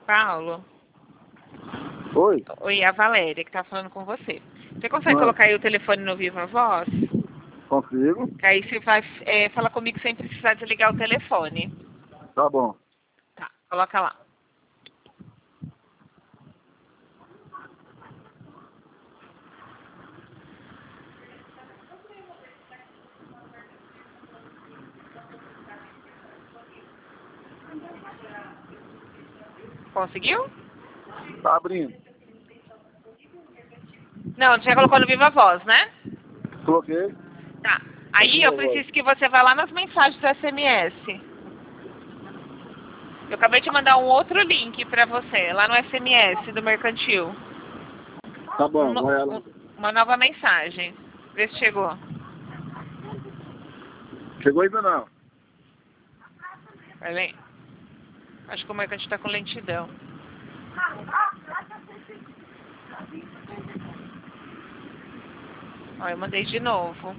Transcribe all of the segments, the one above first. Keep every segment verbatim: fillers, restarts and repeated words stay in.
Paulo. Oi. Oi, é a Valéria que tá falando com você. Você consegue Oi. colocar aí o telefone no Viva Voz? Consigo? Que aí você vai é, falar comigo sem precisar desligar o telefone. Tá bom. Tá, coloca lá. Conseguiu? Tá abrindo. Não, você já colocou no Viva Voz, né? Coloquei. Tá. Aí eu preciso que você vá lá nas mensagens do S M S. Eu acabei de mandar um outro link pra você, lá no S M S do Mercantil. Tá bom, Um no- vai lá. um- uma nova mensagem. Vê se chegou. Chegou ainda não. Vai ver. Acho que o Mercantil tá com lentidão. Ó, eu mandei de novo.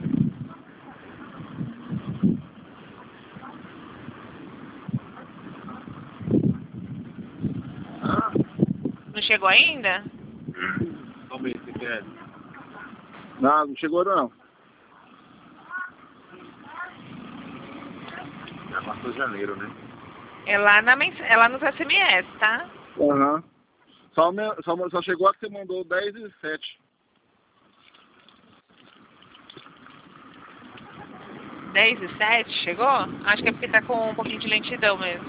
Não chegou ainda? Vamos ver se quer. Não, não chegou não. Já passou janeiro, né? É lá, na mens... é lá nos S M S, tá? Aham. Só, me- só, só chegou a que você mandou dez e sete. dez e sete, chegou? Acho que é porque tá com um pouquinho de lentidão mesmo.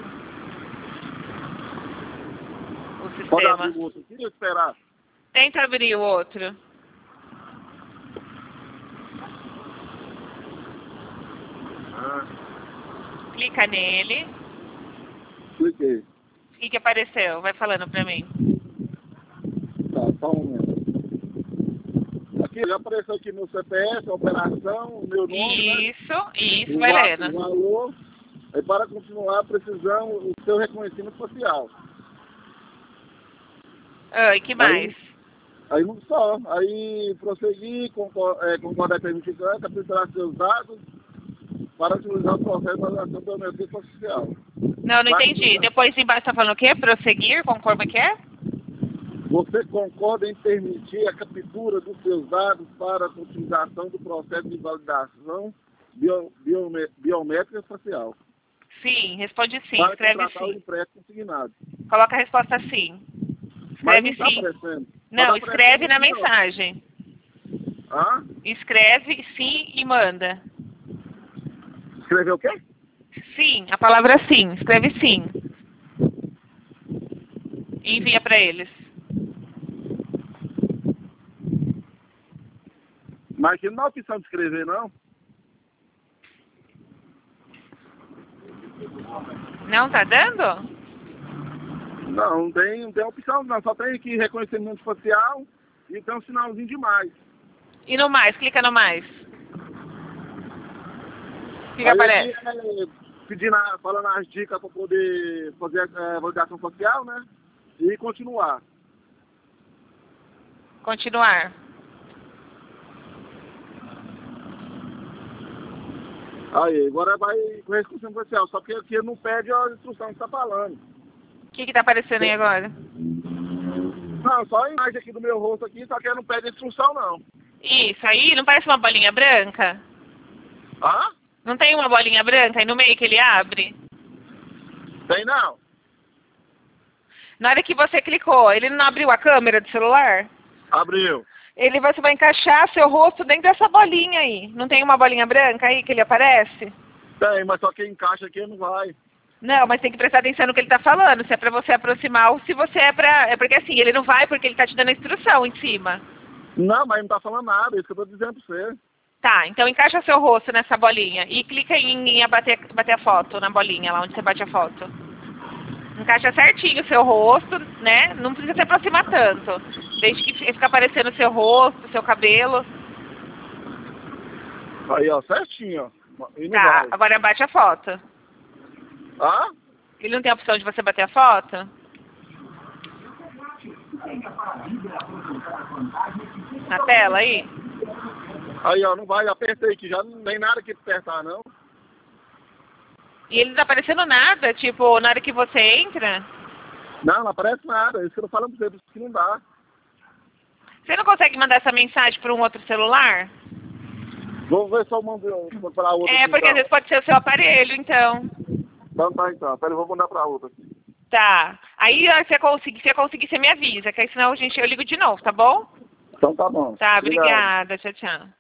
O Pode sistema. abrir o outro aqui e esperar. Tenta abrir o outro. Ah, Clica nele. cliquei. O que que apareceu? Vai falando pra mim. Tá, só um momento. Aqui, já apareceu aqui meu C P F, a operação, o meu nome, né? Isso, isso, O vai va- lendo. o valor. Aí para continuar precisamos o seu reconhecimento facial. Ah, e que mais? Aí não só. Aí prosseguir, concor- é, concordar com a identidade, capturar seus dados para utilizar o processo de validação biométrica facial. Não, não Vai entendi. continuar. Depois embaixo tá falando o quê? Prosseguir? Concorda que é? Você concorda em permitir a captura dos seus dados para a utilização do processo de validação bio, biome, biométrica facial? Sim, responde sim. Para Escreve contratar o sim. empréstimo consignado. Coloca a resposta sim. Mas não Escreve está sim. aparecendo. Não, Só tá escreve aparecendo na aqui, ó. mensagem. Hã? Escreve sim e manda. Escreveu o quê? Sim, a palavra sim. Escreve sim. E envia pra eles. Mas aqui não dá opção de escrever, não. Não tá dando? Não, não tem, não tem opção, não. Só tem aqui reconhecimento facial e tem um sinalzinho de mais. E no mais? Clica no mais. O que, que Aí aparece? aqui, é, pedindo, a- falando as dicas para poder fazer a validação facial, né? E continuar. Continuar. Aí, agora vai com reconhecimento facial, só que aqui não pede a instrução que está falando. O que que tá aparecendo aí agora? Não, só a imagem aqui do meu rosto aqui, só que não pede instrução, não. Isso aí, não parece uma bolinha branca? Hã? Não tem uma bolinha branca aí no meio que ele abre? Tem não? Na hora que você clicou, ele não abriu a câmera do celular? Abriu. Ele, você vai encaixar seu rosto dentro dessa bolinha aí. Não tem uma bolinha branca aí que ele aparece? Tem, mas só que encaixa aqui não vai. Não, mas tem que prestar atenção no que ele tá falando, se é pra você aproximar ou se você é pra... É porque assim, ele não vai porque ele tá te dando a instrução em cima. Não, mas não tá falando nada, é isso que eu tô dizendo pra você. Tá, então encaixa seu rosto nessa bolinha e clica em, em bater, bater a foto na bolinha, lá onde você bate a foto. Encaixa certinho o seu rosto, né? Não precisa se aproximar tanto. Desde que fica aparecendo o seu rosto, o seu cabelo. Aí, ó, certinho, ó. E não Tá, vai. agora bate a foto. Hã? Ele não tem a opção de você bater a foto? Na tela aí? Aí, ó, não vai, apertei aqui, já não tem nada que apertar, não. E ele não tá aparecendo nada, tipo, na hora que você entra? Não, não aparece nada. Isso que eu tô falando pra você, que não dá. Você não consegue mandar essa mensagem para um outro celular? Vou ver se eu mando pra outra. É, aqui, porque então. às vezes pode ser o seu aparelho, então. Então tá, então. Pera, eu vou mandar pra outra aqui. Tá. Aí, ó, se você conseguir, se você conseguir, você me avisa, que aí senão a gente, eu ligo de novo, tá bom? Então tá bom. Tá, Obrigado. obrigada. Tchau, tchau.